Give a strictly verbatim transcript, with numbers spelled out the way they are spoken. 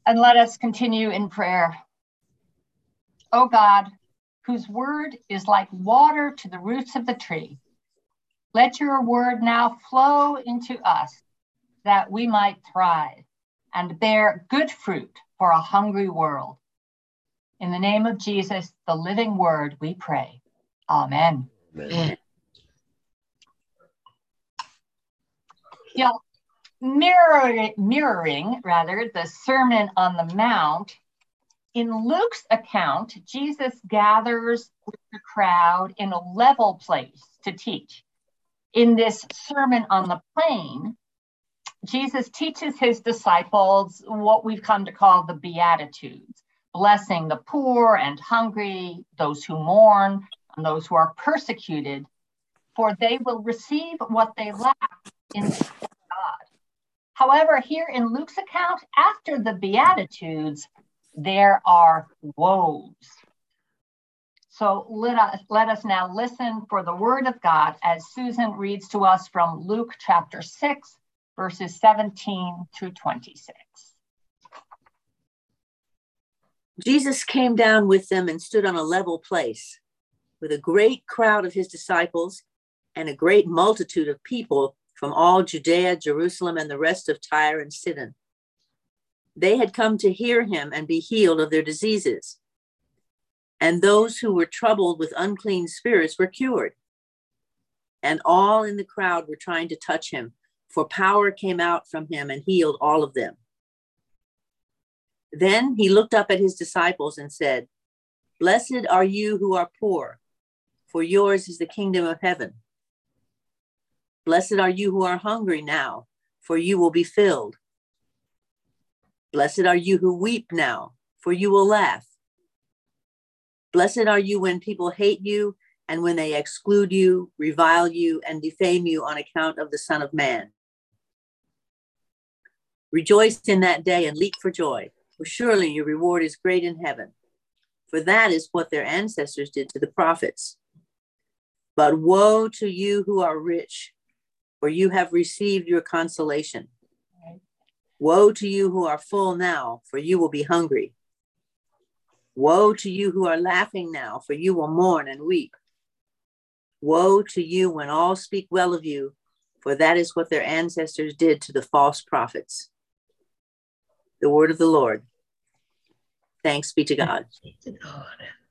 And let us continue in prayer. O God, whose word is like water to the roots of the tree, let your word now flow into us that we might thrive and bear good fruit for a hungry world. In the name of Jesus, the living word, we pray. Amen. Amen. Yeah, mirroring, mirroring rather the Sermon on the Mount, in Luke's account, Jesus gathers with the crowd in a level place to teach. In this Sermon on the Plain, Jesus teaches his disciples what we've come to call the Beatitudes, blessing the poor and hungry, those who mourn, and those who are persecuted, for they will receive what they lack in God. However, here in Luke's account, after the Beatitudes, there are woes. So let us, let us now listen for the word of God as Susan reads to us from Luke chapter six, verses seventeen through twenty-six. Jesus came down with them and stood on a level place with a great crowd of his disciples and a great multitude of people from all Judea, Jerusalem, and the rest of Tyre and Sidon. They had come to hear him and be healed of their diseases. And those who were troubled with unclean spirits were cured. And all in the crowd were trying to touch him, for power came out from him and healed all of them. Then he looked up at his disciples and said, "Blessed are you who are poor, for yours is the kingdom of heaven. Blessed are you who are hungry now, for you will be filled. Blessed are you who weep now, for you will laugh. Blessed are you when people hate you and when they exclude you, revile you, and defame you on account of the Son of Man. Rejoice in that day and leap for joy, for surely your reward is great in heaven. For that is what their ancestors did to the prophets. But woe to you who are rich, for you have received your consolation. Woe to you who are full now, for you will be hungry. Woe to you who are laughing now, for you will mourn and weep. Woe to you when all speak well of you, for that is what their ancestors did to the false prophets." The word of the Lord. Thanks be to God. Thanks be to God.